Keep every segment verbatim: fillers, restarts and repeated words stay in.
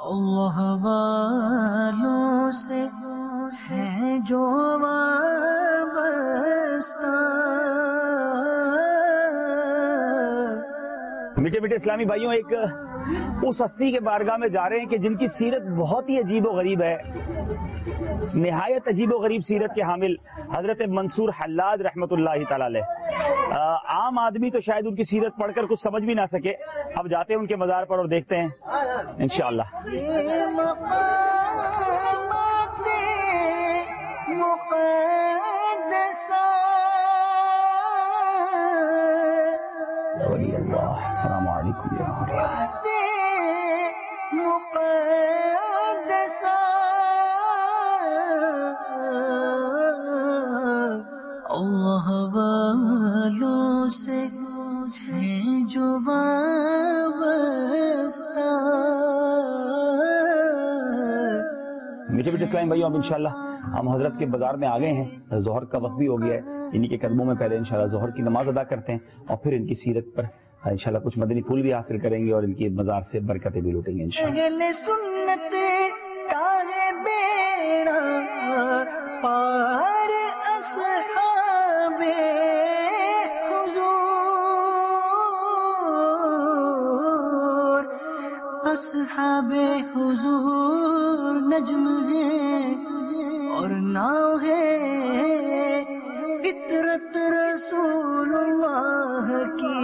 اللہ والوں سے ہے جو وابستہ. میٹھے میٹھے اسلامی بھائیوں، ایک اس ہستی کے بارگاہ میں جا رہے ہیں کہ جن کی سیرت بہت ہی عجیب و غریب ہے، نہایت عجیب و غریب سیرت کے حامل حضرت منصور حلاج رحمۃ اللہ تعالی علیہ. عام آدمی تو شاید ان کی سیرت پڑھ کر کچھ سمجھ بھی نہ سکے. اب جاتے ہیں ان کے مزار پر اور دیکھتے ہیں انشاءاللہ. السلام علیکم. اللہ والوں سے ہے جو وابستہ. میٹھے میٹھے اسلام بھائیوں، اب انشاءاللہ ہم حضرت کے بازار میں آ گئے ہیں. ظہر کا وقت بھی ہو گیا ہے. انہی کے قدموں میں پہلے انشاءاللہ ظہر کی نماز ادا کرتے ہیں اور پھر ان کی سیرت پر انشاءاللہ کچھ مدنی پھول بھی حاصل کریں گے اور ان کی مزار سے برکتیں بھی لوٹیں گے انشاءاللہ. اہل سنت تارے بیڑا پار اصحاب حضور، اصحاب حضور نجم ہے اور ناؤ ہے فطرت رسول اللہ کی.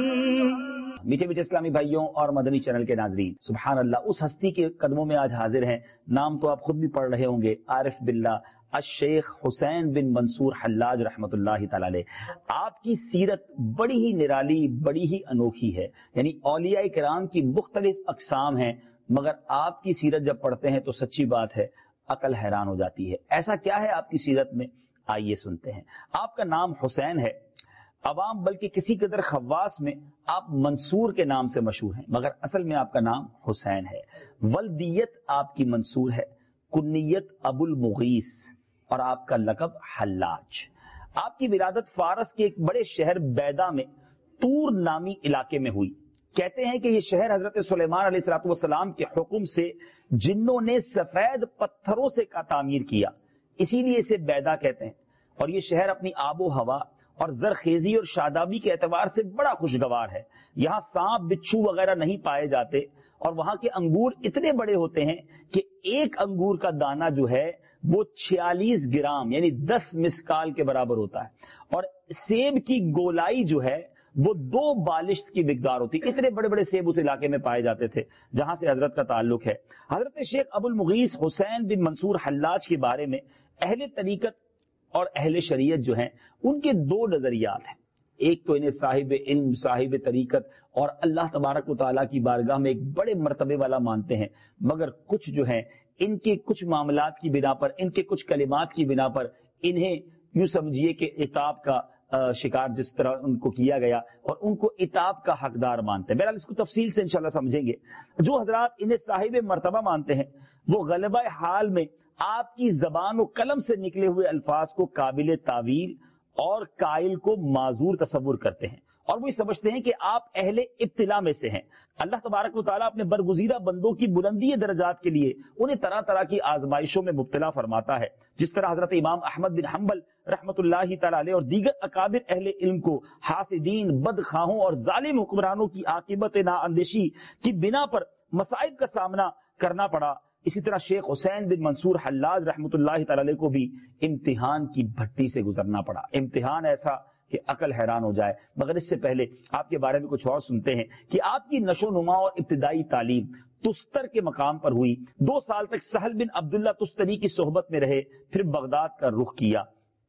میٹھے میٹھے اسلامی بھائیوں اور مدنی چینل کے ناظرین، سبحان اللہ، اس ہستی کے قدموں میں آج حاضر ہیں. نام تو آپ خود بھی پڑھ رہے ہوں گے، عارف باللہ الشیخ حسین بن منصور حلاج رحمۃ اللہ تعالی علیہ. آپ کی سیرت بڑی ہی نرالی، بڑی ہی انوکھی ہے. یعنی اولیاء کرام کی مختلف اقسام ہیں، مگر آپ کی سیرت جب پڑھتے ہیں تو سچی بات ہے عقل حیران ہو جاتی ہے. ایسا کیا ہے آپ کی سیرت میں؟ آئیے سنتے ہیں. آپ کا نام حسین ہے، عوام بلکہ کسی قدر خواص میں آپ منصور کے نام سے مشہور ہیں، مگر اصل میں آپ کا نام حسین ہے. ولدیت آپ کی منصور ہے، کنیت ابو المغیث اور آپ کا لقب حلاج. آپ کی ولادت فارس کے ایک بڑے شہر بیدا میں طور نامی علاقے میں ہوئی. کہتے ہیں کہ یہ شہر حضرت سلیمان علیہ الصلوۃ والسلام کے حکم سے جنوں نے سفید پتھروں سے کا تعمیر کیا، اسی لیے اسے بیدا کہتے ہیں. اور یہ شہر اپنی آب و ہوا اور زرخیزی اور شادابی کے اعتبار سے بڑا خوشگوار ہے. یہاں سانپ بچھو وغیرہ نہیں پائے جاتے اور وہاں کے انگور اتنے بڑے ہوتے ہیں کہ ایک انگور کا دانہ جو ہے وہ چھیالیس گرام یعنی دس مسکال کے برابر ہوتا ہے. اور سیب کی گولائی جو ہے وہ دو بالشت کی مقدار ہوتی. اتنے بڑے بڑے سیب اس علاقے میں پائے جاتے تھے جہاں سے حضرت کا تعلق ہے. حضرت شیخ ابو المغیث حسین بن منصور حلاج کے بارے میں اہل طریقت اور اہل شریعت جو ہیں ان کے دو نظریات ہیں. ایک تو انہیں صاحب علم، صاحب طریقت اور اللہ تبارک و تعالیٰ کی بارگاہ میں ایک بڑے مرتبے والا مانتے ہیں، مگر کچھ جو ہیں ان کے کچھ معاملات کی بنا پر، ان کے کچھ کلمات کی بنا پر انہیں یوں سمجھیے کہ عتاب کا شکار جس طرح ان کو کیا گیا اور ان کو عتاب کا حقدار مانتے ہیں. بہرحال اس کو تفصیل سے انشاءاللہ سمجھیں گے. جو حضرات انہیں صاحب مرتبہ مانتے ہیں وہ غلبہ حال میں آپ کی زبان و قلم سے نکلے ہوئے الفاظ کو قابل تعویل اور قائل کو معذور تصور کرتے ہیں اور وہ یہ سمجھتے ہیں کہ آپ اہل ابتلا میں سے ہیں. اللہ تبارک و تعالیٰ اپنے برگزیدہ بندوں کی بلندی درجات کے لیے انہیں طرح طرح کی آزمائشوں میں مبتلا فرماتا ہے، جس طرح حضرت امام احمد بن حنبل رحمۃ اللہ تعالی علیہ اور دیگر اکابر اہل علم کو حاسدین، بدخواہوں اور ظالم حکمرانوں کی عاقبت نااندیشی کی بنا پر مصائب کا سامنا کرنا پڑا. اسی طرح شیخ حسین بن منصور حلاج رحمۃ اللہ تعالی علیہ کو بھی امتحان کی بھٹی سے گزرنا پڑا. امتحان ایسا کہ عقل حیران ہو جائے. مگر اس سے پہلے آپ کے بارے میں کچھ اور سنتے ہیں کہ آپ کی نشو نما اور ابتدائی تعلیم تستر کے مقام پر ہوئی. دو سال تک سہل بن عبداللہ تستری کی صحبت میں رہے، پھر بغداد کا رخ کیا.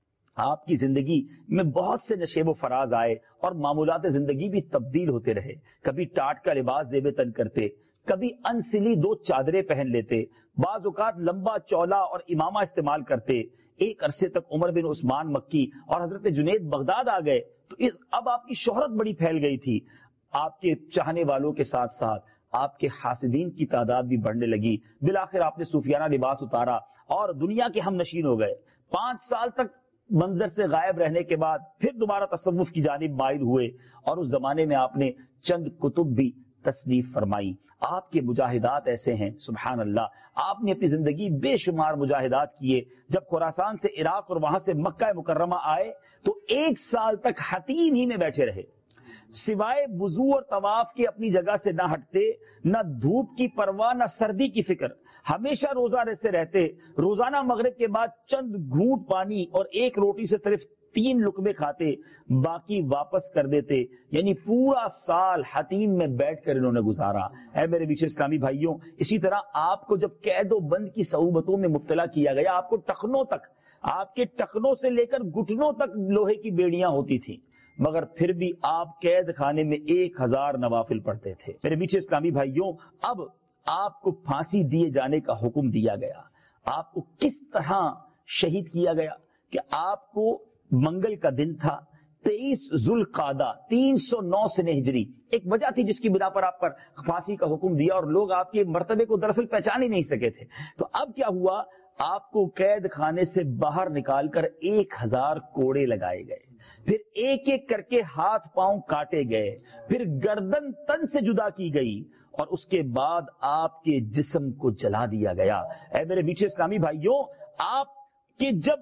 آپ کی زندگی میں بہت سے نشیب و فراز آئے اور معمولات زندگی بھی تبدیل ہوتے رہے. کبھی ٹاٹ کا لباس زیب تن کرتے، کبھی انسلی دو چادریں پہن لیتے، بعض اوقات لمبا چولا اور امامہ استعمال کرتے. ایک عرصے تک عمر بن عثمان مکی اور حضرت جنید بغداد آ گئے تو اس اب آپ کی شہرت بڑی پھیل گئی تھی. آپ کے چاہنے والوں کے ساتھ ساتھ آپ کے حاسدین کی تعداد بھی بڑھنے لگی. بالآخر آپ نے صوفیانہ لباس اتارا اور دنیا کے ہم نشین ہو گئے. پانچ سال تک منظر سے غائب رہنے کے بعد پھر دوبارہ تصوف کی جانب مائل ہوئے اور اس زمانے میں آپ نے چند کتب بھی تصنیف فرمائی. آپ کے مجاہدات ایسے ہیں سبحان اللہ. آپ نے اپنی زندگی بے شمار مجاہدات کیے. جب خراسان سے عراق اور وہاں سے مکہ مکرمہ آئے تو ایک سال تک حتیم ہی میں بیٹھے رہے, سوائے وضو اور طواف کے اپنی جگہ سے نہ ہٹتے, نہ دھوپ کی پرواہ نہ سردی کی فکر, ہمیشہ روزہ رہتے رہتے. روزانہ مغرب کے بعد چند گھونٹ پانی اور ایک روٹی سے صرف تین لقمے کھاتے, باقی واپس کر دیتے. یعنی پورا سال حتیم میں بیٹھ کر انہوں نے گزارا. اے میرے بیچ اسلامی بھائیوں, اسی طرح آپ کو جب قید و بند کی صعوبتوں میں مبتلا کیا گیا, آپ کو ٹخنوں تک, آپ کے ٹخنوں سے لے کر گھٹنوں تک لوہے کی بیڑیاں ہوتی تھیں, مگر پھر بھی آپ قید خانے میں ایک ہزار نوافل پڑھتے تھے. میرے بیچ اسلامی بھائیوں, اب آپ کو پھانسی دیے جانے کا حکم دیا گیا. آپ کو کس طرح شہید کیا گیا کہ آپ کو منگل کا دن تھا, تیئیس ذوالقعدہ تین سو نو سنے ہجری, ایک وجہ تھی جس کی بنا پر آپ پر پھانسی کا حکم دیا, اور لوگ آپ کے مرتبے کو دراصل پہچان ہی نہیں سکے تھے. تو اب کیا ہوا, آپ کو قید خانے سے باہر نکال کر ایک ہزار کوڑے لگائے گئے, پھر ایک ایک کر کے ہاتھ پاؤں کاٹے گئے, پھر گردن تن سے جدا کی گئی, اور اس کے بعد آپ کے جسم کو جلا دیا گیا. اے میرے میٹھے اسلامی بھائیوں, آپ کے جب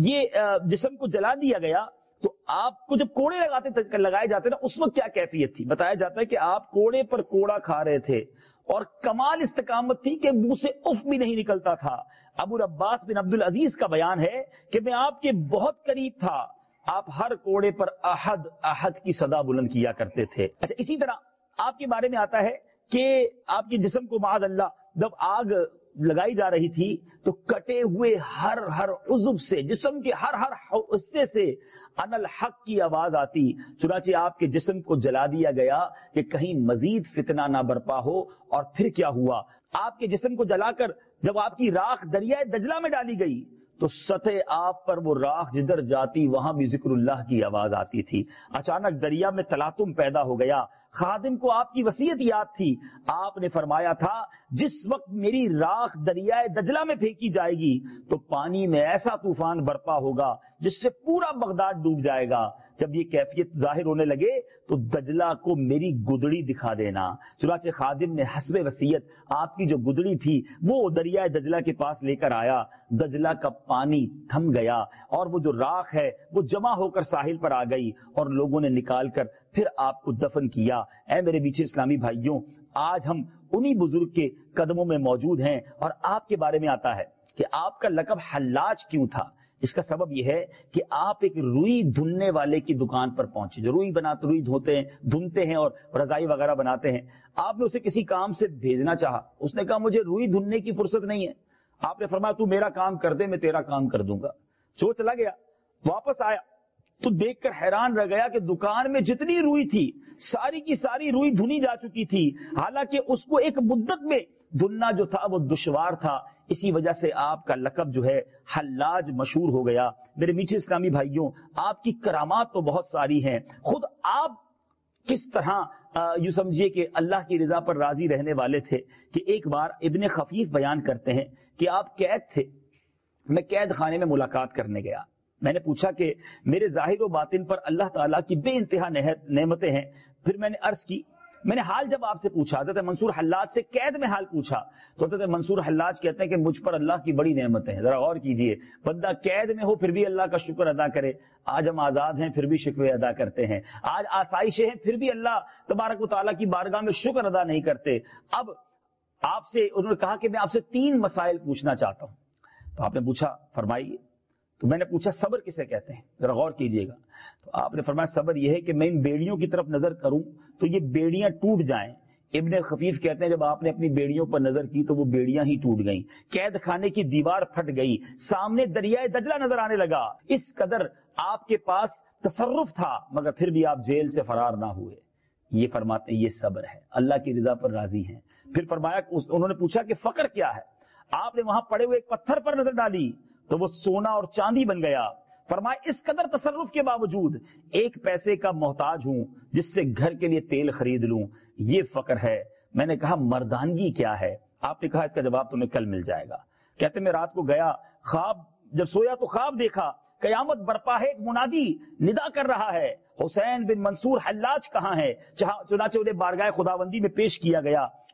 یہ جسم کو جلا دیا گیا تو آپ کو جب کوڑے لگاتے لگائے جاتے نا, اس وقت کیا کیفیت تھی؟ بتایا جاتا ہے کہ آپ کوڑے پر کوڑا کھا رہے تھے, اور کمال استقامت تھی کہ منہ سے اف بھی نہیں نکلتا تھا. ابو العباس بن عبد العزیز کا بیان ہے کہ میں آپ کے بہت قریب تھا, آپ ہر کوڑے پر احد احد کی صدا بلند کیا کرتے تھے. اچھا, اسی طرح آپ کے بارے میں آتا ہے کہ آپ کے جسم کو معاذ اللہ جب آگ لگائی جا رہی تھی تو کٹے ہوئے ہر ہر عضو سے, جسم کے ہر ہر حصے سے ان الحق کی آواز آتی. چنانچہ آپ کے جسم کو جلا دیا گیا کہ کہیں مزید فتنہ نہ برپا ہو. اور پھر کیا ہوا, آپ کے جسم کو جلا کر جب آپ کی راکھ دریائے دجلہ میں ڈالی گئی تو سطح آپ پر وہ راکھ جدھر جاتی وہاں بھی ذکر اللہ کی آواز آتی تھی. اچانک دریا میں تلاطم پیدا ہو گیا. خادم کو آپ کی وصیت یاد تھی, آپ نے فرمایا تھا جس وقت میری راکھ دریائے دجلہ میں پھینکی جائے گی تو پانی میں ایسا طوفان برپا ہوگا جس سے پورا بغداد ڈوب جائے گا. جب یہ کیفیت ظاہر ہونے لگے تو دجلہ کو میری گدڑی دکھا دینا. چنانچہ خادم نے حسب وصیت آپ کی جو گدڑی تھی وہ دریائے دجلہ کے پاس لے کر آیا. دجلہ کا پانی تھم گیا اور وہ جو راکھ ہے وہ جمع ہو کر ساحل پر آ گئی, اور لوگوں نے نکال کر پھر آپ کو دفن کیا. اے میرے بیچے اسلامی بھائیوں, آج ہم انہی بزرگ کے قدموں میں موجود ہیں, اور آپ کے بارے میں آتا ہے کہ آپ کا لقب حلاج کیوں تھا. اس کا سبب یہ ہے کہ آپ ایک روئی دھننے والے کی دکان پر پہنچے, جو روئی بناتے روئی دھوتے ہیں دھنتے ہیں اور رضائی وغیرہ بناتے ہیں. آپ نے اسے کسی کام سے بھیجنا چاہا, اس نے کہا مجھے روئی دھننے کی فرصت نہیں ہے. آپ نے فرمایا تو میرا کام کر دے, میں تیرا کام کر دوں گا. جو چلا گیا, واپس آیا تو دیکھ کر حیران رہ گیا کہ دکان میں جتنی روئی تھی ساری کی ساری روئی دھنی جا چکی تھی, حالانکہ اس کو ایک مدت میں دھننا جو تھا وہ دشوار تھا. اسی وجہ سے آپ کا لقب جو ہے حلاج مشہور ہو گیا. میرے میٹھے اسلامی بھائیوں, آپ کی کرامات تو بہت ساری ہیں. خود آپ کس طرح یوں سمجھیے کہ اللہ کی رضا پر راضی رہنے والے تھے کہ ایک بار ابن خفیف بیان کرتے ہیں کہ آپ قید تھے, میں قید خانے میں ملاقات کرنے گیا. میں نے پوچھا کہ میرے ظاہر و باطن پر اللہ تعالیٰ کی بے انتہا نعمتیں ہیں. پھر میں نے عرض کی, میں نے حال جب آپ سے پوچھا, حضرت منصور حلاج سے قید میں حال پوچھا, تو حضرت منصور حلاج کہتے ہیں کہ مجھ پر اللہ کی بڑی نعمتیں ہیں. ذرا غور کیجئے, بندہ قید میں ہو پھر بھی اللہ کا شکر ادا کرے. آج ہم آزاد ہیں پھر بھی شکر ادا کرتے ہیں. آج آسائشیں ہیں پھر بھی اللہ تبارک و تعالیٰ کی بارگاہ میں شکر ادا نہیں کرتے. اب آپ سے انہوں نے کہا کہ میں آپ سے تین مسائل پوچھنا چاہتا ہوں. تو آپ نے پوچھا, فرمائیے. تو میں نے پوچھا صبر کسے کہتے ہیں, ذرا غور کیجئے گا. تو آپ نے فرمایا صبر یہ ہے کہ میں ان بیڑیوں کی طرف نظر کروں تو یہ بیڑیاں ٹوٹ جائیں. ابن خفیف کہتے ہیں جب آپ نے اپنی بیڑیوں پر نظر کی تو وہ بیڑیاں ہی ٹوٹ گئیں, قید خانے کی دیوار پھٹ گئی, سامنے دریائے دجلہ نظر آنے لگا. اس قدر آپ کے پاس تصرف تھا مگر پھر بھی آپ جیل سے فرار نہ ہوئے. یہ فرماتے ہیں یہ صبر ہے, اللہ کی رضا پر راضی ہیں. پھر فرمایا, انہوں نے پوچھا کہ فقر کیا ہے. آپ نے وہاں پڑے ہوئے ایک پتھر پر نظر ڈالی تو وہ سونا اور چاندی بن گیا. فرمایا اس قدر تصرف کے باوجود ایک پیسے کا محتاج ہوں جس سے گھر کے لیے تیل خرید لوں, یہ فقر ہے. میں نے کہا مردانگی کیا ہے. آپ نے کہا اس کا جواب تمہیں کل مل جائے گا. کہتے میں رات کو گیا, خواب جب سویا تو خواب دیکھا, قیامت برپا ہے, ایک منادی ندا کر رہا ہے, حسین بن منصور حلاج کہاں ہے. چنانچہ انہیں بارگاہ خداوندی میں پیش کیا گیا.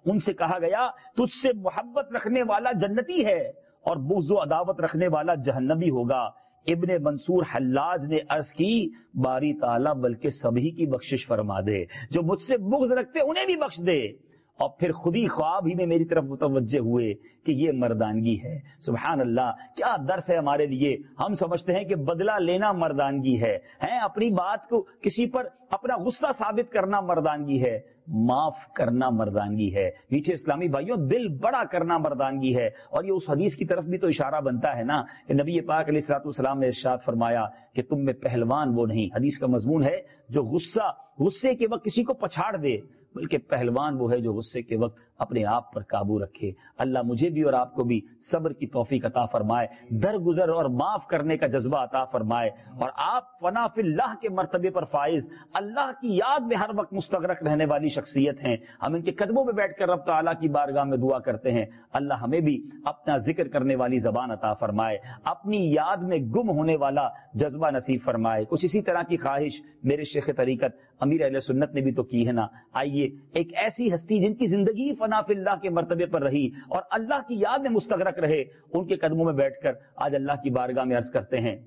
ان سے کہا گیا تجھ سے محبت رکھنے والا جنتی ہے اور بغض و عداوت رکھنے والا جہنمی ہوگا۔ ابن منصور حلاج نے عرض کی باری تعالیٰ بلکہ سبھی کی بخشش فرما دے، جو مجھ سے بغض رکھتے انہیں بھی بخش دے۔ اور پھر خود ہی خواب ہی میں میری طرف متوجہ ہوئے کہ یہ مردانگی ہے۔ سبحان اللہ، کیا درس ہے ہمارے لیے۔ ہم سمجھتے ہیں کہ بدلہ لینا مردانگی ہے، ہیں اپنی بات کو کسی پر اپنا غصہ ثابت کرنا مردانگی ہے، معاف کرنا مردانگی ہے۔ میٹھے اسلامی بھائیوں، دل بڑا کرنا مردانگی ہے۔ اور یہ اس حدیث کی طرف بھی تو اشارہ بنتا ہے نا کہ نبی پاک علیہ الصلوۃ والسلام نے ارشاد فرمایا کہ تم میں پہلوان وہ نہیں، حدیث کا مضمون ہے جو غصہ غصے کے وقت کسی کو پچھاڑ دے، بلکہ پہلوان وہ ہے جو غصے کے وقت اپنے آپ پر قابو رکھے۔ اللہ مجھے بھی اور آپ کو بھی صبر کی توفیق عطا فرمائے، درگزر اور معاف کرنے کا جذبہ عطا فرمائے، اور آپ فنا فی اللہ کے مرتبے پر فائز، اللہ کی یاد میں ہر وقت مستغرق رہنے والی شخصیت ہیں۔ ہم ان کے قدموں میں بیٹھ کر رب تعالیٰ کی بارگاہ میں دعا کرتے ہیں، اللہ ہمیں بھی اپنا ذکر کرنے والی زبان عطا فرمائے، اپنی یاد میں گم ہونے والا جذبہ نصیب فرمائے۔ کچھ اسی طرح کی خواہش میرے شیخ طریقت امیر اہل سنت نے بھی تو کی ہے نا۔ آئیے ایک ایسی ہستی جن کی زندگی فنا فی اللہ کے مرتبے پر رہی اور اللہ کی یاد میں مستغرق رہے، ان کے قدموں میں بیٹھ کر آج اللہ کی بارگاہ میں عرض کرتے ہیں،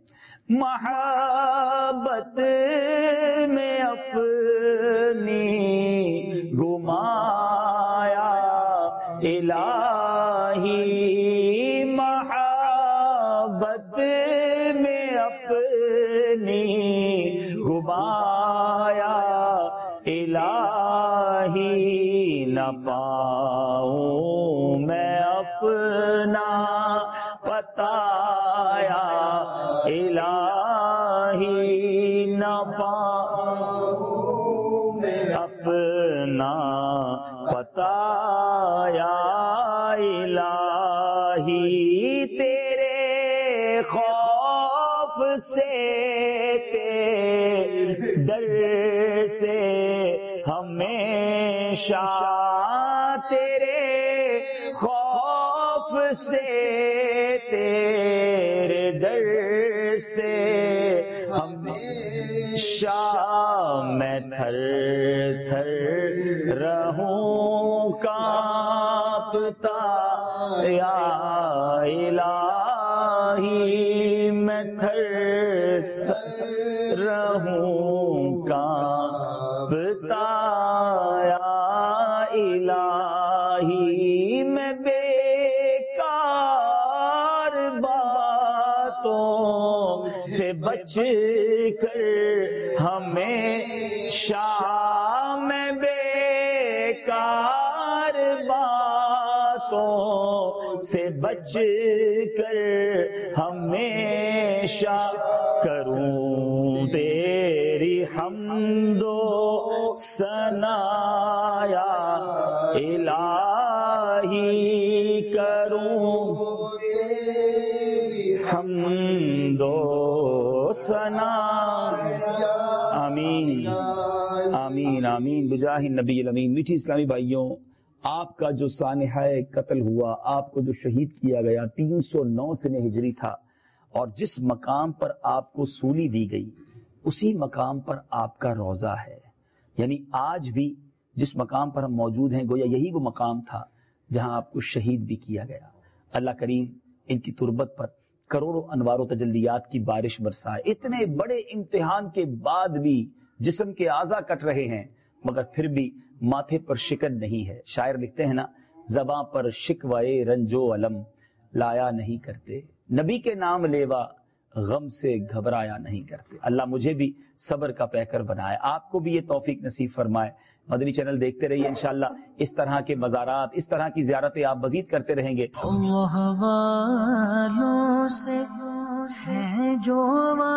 محبت میں اپنی گمایا الہی، محبت میں اپنی گمایا الہی، نہ پاؤں میں اپنا بتایا الہی، نہ پاؤں میں اپنا بتایا الہی، تیرے خوف سے تیرے ڈر سے ہمیشہ، تیرے خوف سے تیرے ڈر سے ہمیشہ، میں تھر تھر رہوں کانپتا یا الہی، میں تھر تھر رہوں کانپتا یا الہی، میں بیکار باتوں سے بچ کر ہمیشہ، میں بیکار باتوں سے بچ کر ہمیشہ کروں تیری حمد و ثنا یا الہی، کروں تیری حمد و ثنا، آمین آمین آمین بجاہ النبی الامین۔ میٹھی اسلامی بھائیوں، آپ کا جو سانحہ قتل ہوا، آپ کو جو شہید کیا گیا تین سو نو سن ہجری تھا، اور جس مقام پر آپ کو سولی دی گئی اسی مقام پر آپ کا روضہ ہے، یعنی آج بھی جس مقام پر ہم موجود ہیں گویا یہی وہ مقام تھا جہاں آپ کو شہید بھی کیا گیا۔ اللہ کریم ان کی تربت پر کروڑوں انوار و تجلیات کی بارش برسائے۔ اتنے بڑے امتحان کے بعد بھی جسم کے اعضاء کٹ رہے ہیں مگر پھر بھی ماتھے پر شکن نہیں ہے۔ شاعر لکھتے ہیں نا، زباں پر شکوائے رنج و علم لایا نہیں کرتے، نبی کے نام لیوا غم سے گھبرایا نہیں کرتے۔ اللہ مجھے بھی صبر کا پیکر بنائے، آپ کو بھی یہ توفیق نصیب فرمائے۔ مدنی چینل دیکھتے رہیے، انشاءاللہ اس طرح کے مزارات، اس طرح کی زیارتیں آپ مزید کرتے رہیں گے۔ اللہ والوں سے ہے جو